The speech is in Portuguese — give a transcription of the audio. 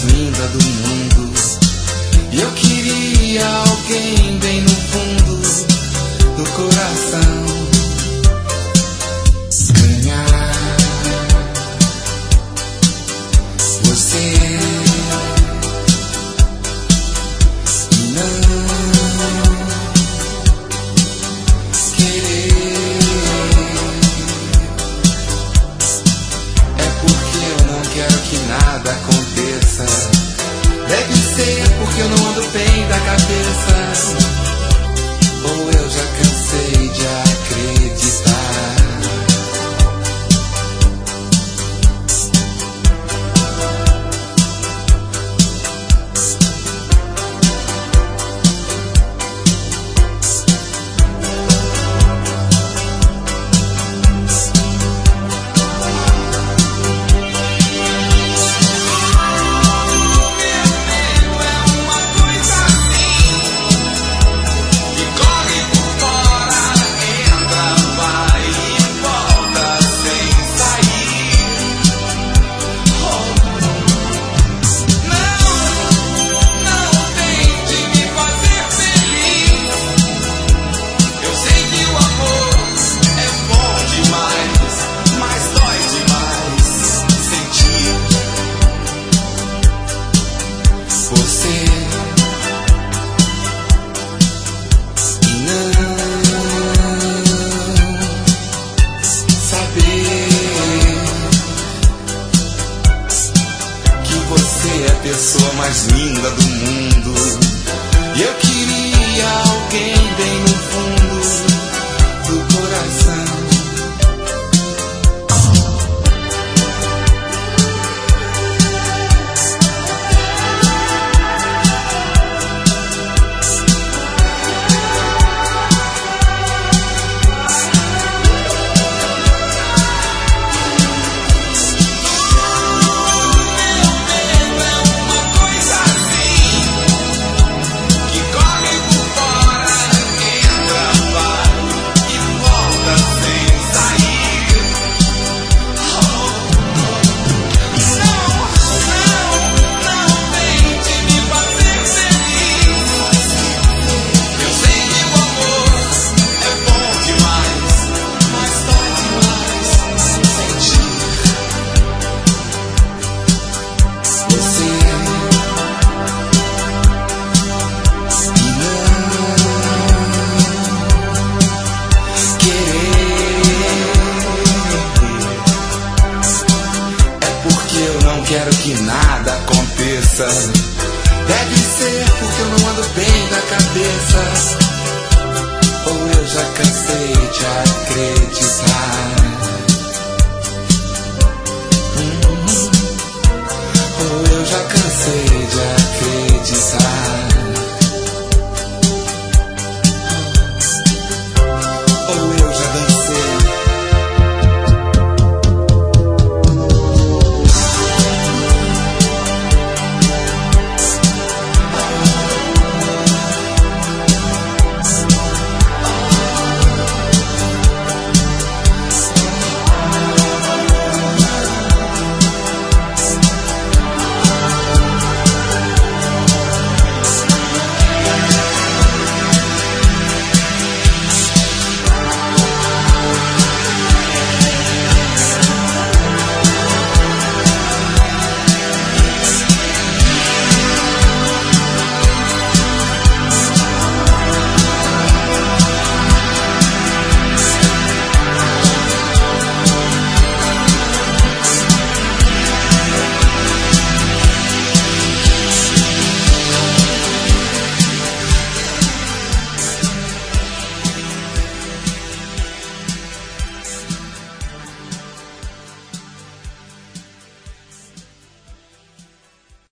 linda do mundo. E eu queria alguém bem no fundo do coração. Ganhar você e não querer. É porque eu não quero que nada aconteça. Deve ser porque eu não ando bem da cabeça. Ou eu já cansei de acreditar. Pessoa mais linda do mundo. E eu queria alguém bem no fundo do coração. Quero que nada aconteça. Deve ser porque eu não ando bem da cabeça. Ou eu já cansei de acreditar. Ou eu já cansei de